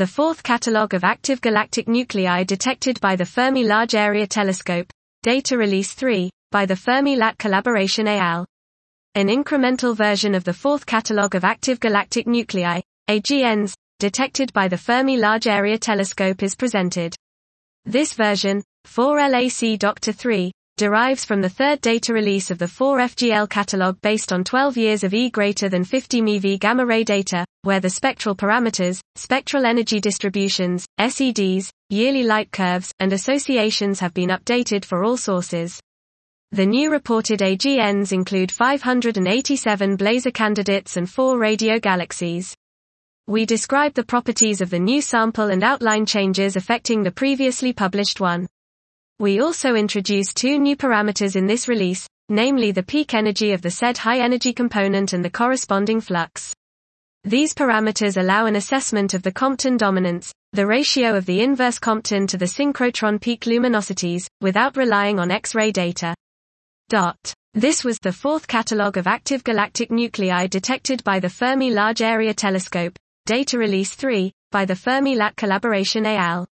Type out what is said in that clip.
The fourth catalogue of active galactic nuclei detected by the Fermi Large Area Telescope, Data Release 3, by the Fermi-LAT Collaboration al. An incremental version of the fourth catalogue of active galactic nuclei, AGNs, detected by the Fermi Large Area Telescope is presented. This version, 4LAC Dr. 3, derives from the third data release of the 4FGL catalog based on 12 years of E greater than 50 MeV gamma ray data, where the spectral parameters, spectral energy distributions, SEDs, yearly light curves, and associations have been updated for all sources. The new reported AGNs include 587 blazar candidates and 4 radio galaxies. We describe the properties of the new sample and outline changes affecting the previously published one. We also introduce 2 new parameters in this release, namely the peak energy of the said high-energy component and the corresponding flux. These parameters allow an assessment of the Compton dominance, the ratio of the inverse Compton to the synchrotron peak luminosities, without relying on X-ray data. This was the fourth catalogue of active galactic nuclei detected by the Fermi Large Area Telescope, Data Release 3, by the Fermi-LAT Collaboration al.